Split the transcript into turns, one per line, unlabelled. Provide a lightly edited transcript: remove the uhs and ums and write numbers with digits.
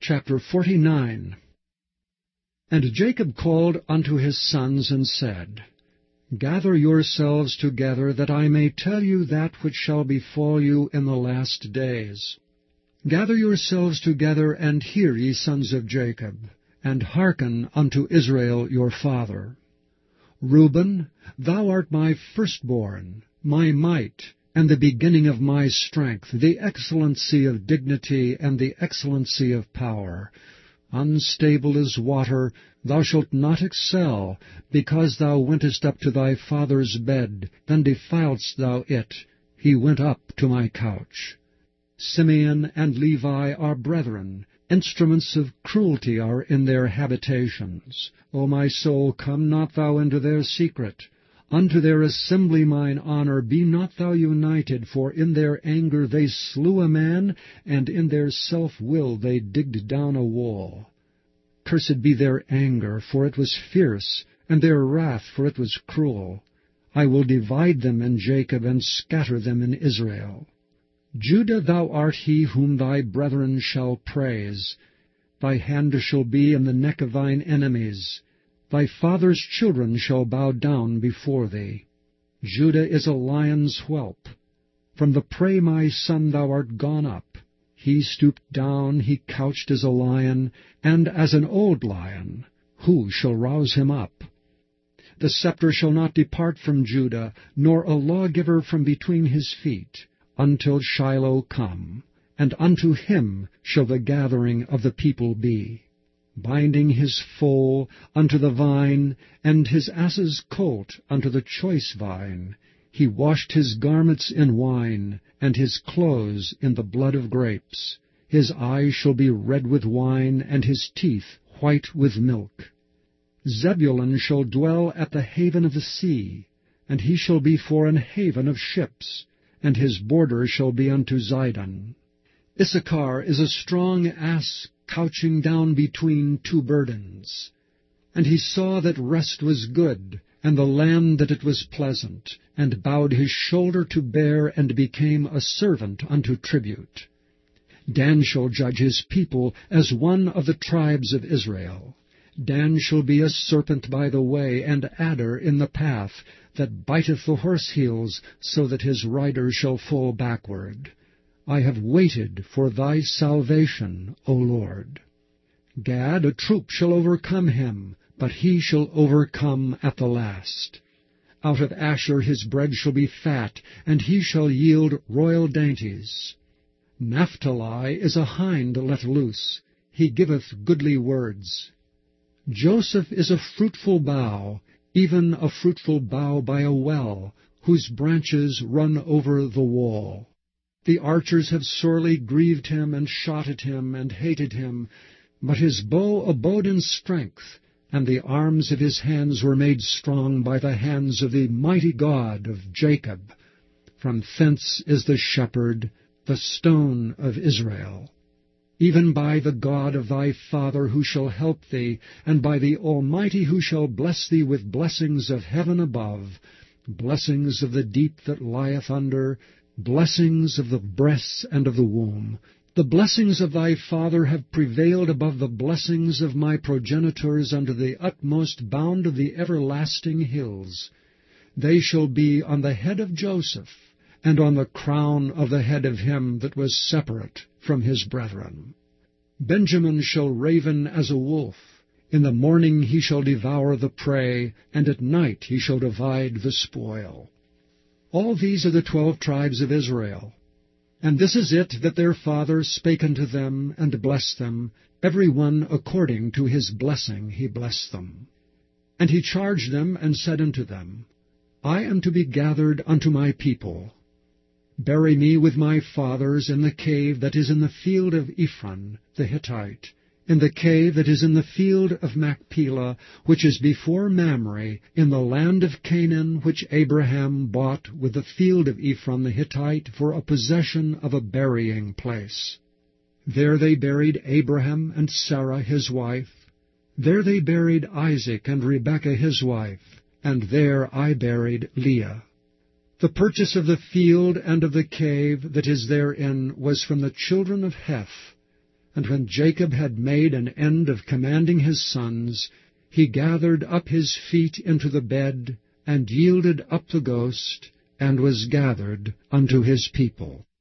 Chapter 49. And Jacob called unto his sons, and said, Gather yourselves together, that I may tell you that which shall befall you in the last days. Gather yourselves together, and hear, ye sons of Jacob, and hearken unto Israel your father. Reuben, thou art my firstborn, my might, and the beginning of my strength, the excellency of dignity, and the excellency of power. Unstable as water, thou shalt not excel, because thou wentest up to thy father's bed, then defiledst thou it. He went up to my couch. Simeon and Levi are brethren, instruments of cruelty are in their habitations. O my soul, come not thou into their secret. Unto their assembly mine honour, be not thou united, for in their anger they slew a man, and in their self-will they digged down a wall. Cursed be their anger, for it was fierce, and their wrath, for it was cruel. I will divide them in Jacob, and scatter them in Israel. Judah, thou art he whom thy brethren shall praise. Thy hand shall be in the neck of thine enemies. Thy father's children shall bow down before thee. Judah is a lion's whelp. From the prey, my son, thou art gone up. He stooped down, he couched as a lion, and as an old lion. Who shall rouse him up? The scepter shall not depart from Judah, nor a lawgiver from between his feet, until Shiloh come, and unto him shall the gathering of the people be. Binding his foal unto the vine, and his ass's colt unto the choice vine. He washed his garments in wine, and his clothes in the blood of grapes. His eyes shall be red with wine, and his teeth white with milk. Zebulun shall dwell at the haven of the sea, and he shall be for an haven of ships, and his border shall be unto Zidon. Issachar is a strong ass, couching down between two burdens. And he saw that rest was good, and the land that it was pleasant, and bowed his shoulder to bear, and became a servant unto tribute. Dan shall judge his people as one of the tribes of Israel. Dan shall be a serpent by the way, and adder in the path, that biteth the horse heels, so that his rider shall fall backward. I have waited for thy salvation, O Lord. Gad, a troop shall overcome him, but he shall overcome at the last. Out of Asher his bread shall be fat, and he shall yield royal dainties. Naphtali is a hind let loose, he giveth goodly words. Joseph is a fruitful bough, even a fruitful bough by a well, whose branches run over the wall. The archers have sorely grieved him, and shot at him, and hated him. But his bow abode in strength, and the arms of his hands were made strong by the hands of the mighty God of Jacob. From thence is the shepherd, the stone of Israel. Even by the God of thy father who shall help thee, and by the Almighty who shall bless thee with blessings of heaven above, blessings of the deep that lieth under, blessings of the breasts and of the womb. The blessings of thy father have prevailed above the blessings of my progenitors unto the utmost bound of the everlasting hills. They shall be on the head of Joseph, and on the crown of the head of him that was separate from his brethren. Benjamin shall raven as a wolf. In the morning he shall devour the prey, and at night he shall divide the spoil. All these are the 12 tribes of Israel. And this is it that their father spake unto them, and blessed them, every one according to his blessing he blessed them. And he charged them, and said unto them, I am to be gathered unto my people. Bury me with my fathers in the cave that is in the field of Ephron the Hittite, in the cave that is in the field of Machpelah, which is before Mamre, in the land of Canaan, which Abraham bought with the field of Ephron the Hittite for a possession of a burying place. There they buried Abraham and Sarah his wife. There they buried Isaac and Rebekah his wife, and there I buried Leah. The purchase of the field and of the cave that is therein was from the children of Heth, And when Jacob had made an end of commanding his sons, he gathered up his feet into the bed, and yielded up the ghost, and was gathered unto his people.